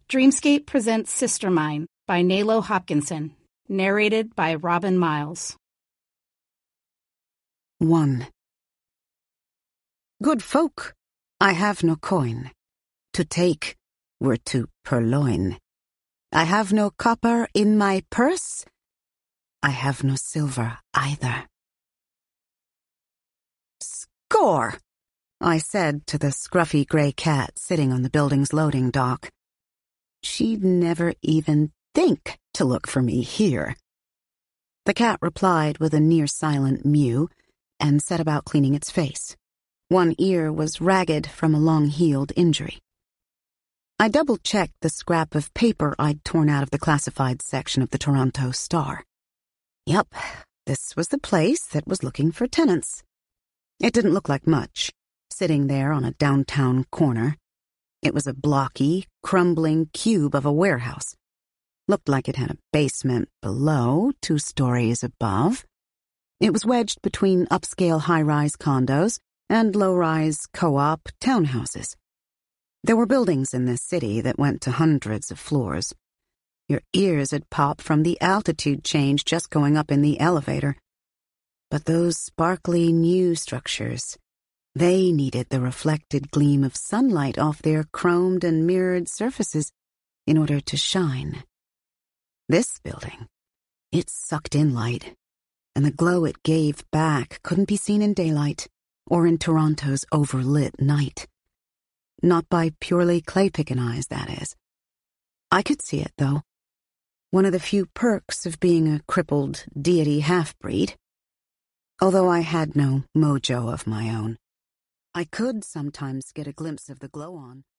Dreamscape presents Sister Mine by Nalo Hopkinson, narrated by Robin Miles. 1. Good folk, I have no coin. To take were to purloin. I have no copper in my purse. I have no silver either. Score! I said to the scruffy grey cat sitting on the building's loading dock. She'd never even think to look for me here. The cat replied with a near-silent mew and set about cleaning its face. One ear was ragged from a long-healed injury. I double-checked the scrap of paper I'd torn out of the classified section of the Toronto Star. Yep, this was the place that was looking for tenants. It didn't look like much, sitting there on a downtown corner. It was a blocky, crumbling cube of a warehouse. Looked like it had a basement below, 2 stories above. It was wedged between upscale high-rise condos and low-rise co-op townhouses. There were buildings in this city that went to hundreds of floors. Your ears would pop from the altitude change just going up in the elevator. But those sparkly new structures, they needed the reflected gleam of sunlight off their chromed and mirrored surfaces in order to shine. This building, it sucked in light, and the glow it gave back couldn't be seen in daylight or in Toronto's overlit night. Not by purely clay-picking eyes, that is. I could see it, though. One of the few perks of being a crippled deity half-breed. Although I had no mojo of my own, I could sometimes get a glimpse of the glow on.